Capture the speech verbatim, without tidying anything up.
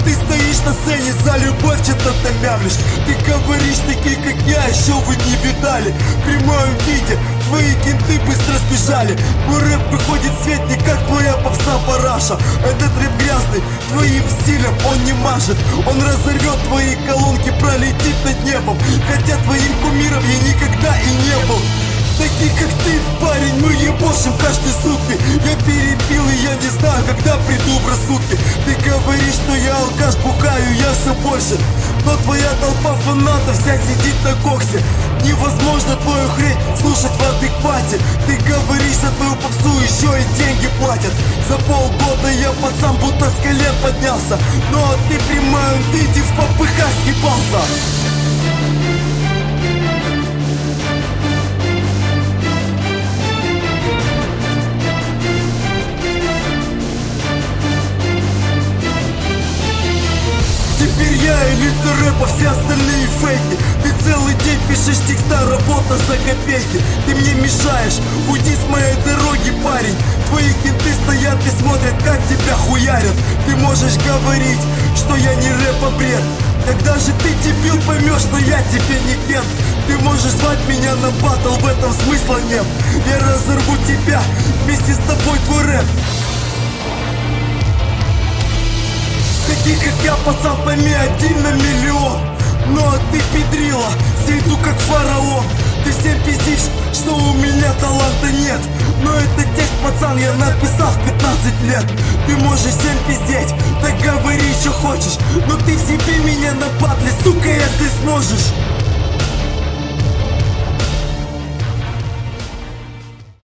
Ты стоишь на сцене, за любовь что-то мямлишь. Ты говоришь, такие как я, еще вы не видали. В прямом виде твои кенты быстро сбежали. Мой рэп выходит в свет не как твоя попса параша. Этот рэп грязный, твоим стилем он не мажет. Он разорвет твои колонки, пролетит над небом. Хотя твоим кумиром я никогда и не был. Такие как ты, парень, мы ебошим каждые сутки. Я перепил и я не знаю, когда приду в рассудки. Ты говоришь, что я алкаш, бухаю, я все больше. Но твоя толпа фанатов вся сидит на коксе. Невозможно твою хрень слушать в адеквате. Ты говоришь, за твою попсу еще и деньги платят. За полгода я пацан будто с колен поднялся. Но ты при моем виде в попыхах съебался. Теперь я элита рэпа, все остальные фейки. Ты целый день пишешь текста, работа за копейки. Ты мне мешаешь, уйди с моей дороги, парень. Твои кенты стоят и смотрят, как тебя хуярят. Ты можешь говорить, что я не рэп, а бред. Когда же ты, дебил, поймешь, что я тебе не кент? Ты можешь звать меня на баттл, в этом смысла нет. Я разорву тебя, вместе с тобой твой рэп. Таких как я, пацан, пойми, один на миллион. Ну а ты, педрила, с виду как фараон. Ты всем пиздишь, что у меня таланта нет. Но это текст, пацан, я написал в пятнадцать лет. Ты можешь всем пиздеть, так говори, что хочешь. Но ты в себе меня на батле, сука, если сможешь.